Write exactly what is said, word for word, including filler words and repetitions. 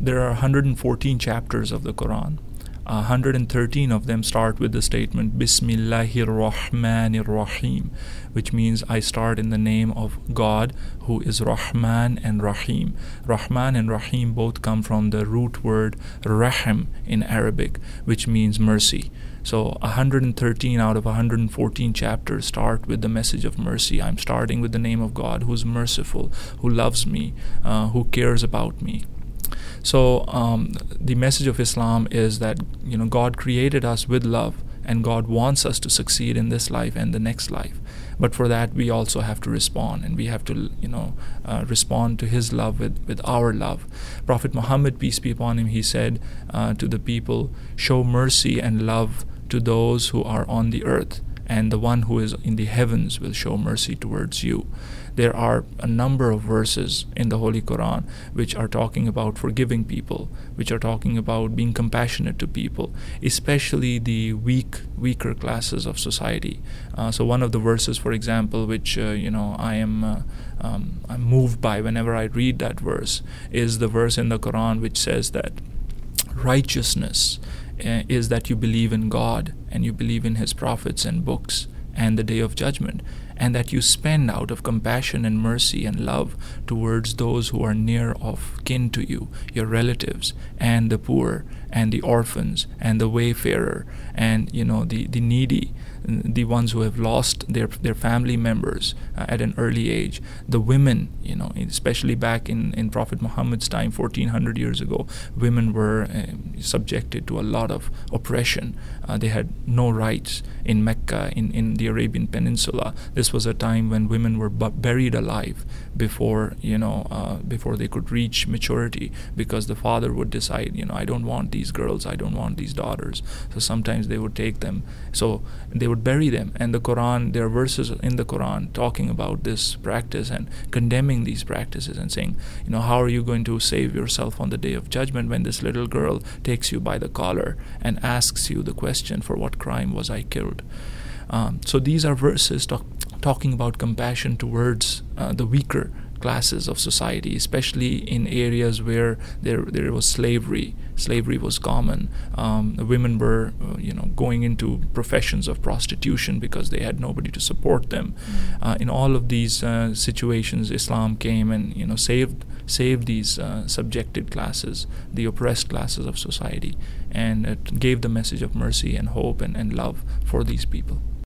there are one hundred fourteen chapters of the Quran. one hundred thirteen of them start with the statement Bismillahir Rahmanir Rahim, which means I start in the name of God, who is Rahman and Rahim. Rahman and Rahim both come from the root word Rahim in Arabic, which means mercy. So one hundred thirteen out of one hundred fourteen chapters start with the message of mercy. I'm starting with the name of God, who's merciful, who loves me, uh, who cares about me. So um, the message of Islam is that, you know, God created us with love, and God wants us to succeed in this life and the next life. But for that, we also have to respond, and we have to, you know, uh, respond to His love with, with our love. Prophet Muhammad, peace be upon him, he said uh, to the people, show mercy and love to those who are on the earth, and the one who is in the heavens will show mercy towards you. There are a number of verses in the Holy Quran which are talking about forgiving people, which are talking about being compassionate to people, especially the weak, weaker classes of society. Uh, so one of the verses, for example, which uh, you know I am uh, um, I'm moved by whenever I read that verse, is the verse in the Quran which says that righteousness uh, is that you believe in God and you believe in His prophets and books and the Day of Judgment, and that you spend out of compassion and mercy and love towards those who are near of kin to you, your relatives, and the poor, and the orphans, and the wayfarer, and, you know, the, the needy, the ones who have lost their their family members uh, at an early age, the women, you know, especially back in, in Prophet Muhammad's time, fourteen hundred years ago, women were uh, subjected to a lot of oppression. Uh, they had no rights in Mecca, in, in the Arabian Peninsula. This was a time when women were bu- buried alive before, you know, uh, before they could reach maturity, because the father would decide, you know, I don't want these girls, I don't want these daughters. So sometimes they would take them. So they would bury them. And the Quran, there are verses in the Quran talking about this practice and condemning these practices and saying, you know, how are you going to save yourself on the Day of Judgment when this little girl takes you by the collar and asks you the question, for what crime was I killed? Um, so these are verses talk, talking about compassion towards uh, the weaker classes of society, especially in areas where there there was slavery. Slavery was common. Um, women were, uh, you know, going into professions of prostitution because they had nobody to support them. Mm-hmm. Uh, in all of these uh, situations, Islam came and, you know, saved saved these uh, subjected classes, the oppressed classes of society, and it gave the message of mercy and hope and, and love for these people.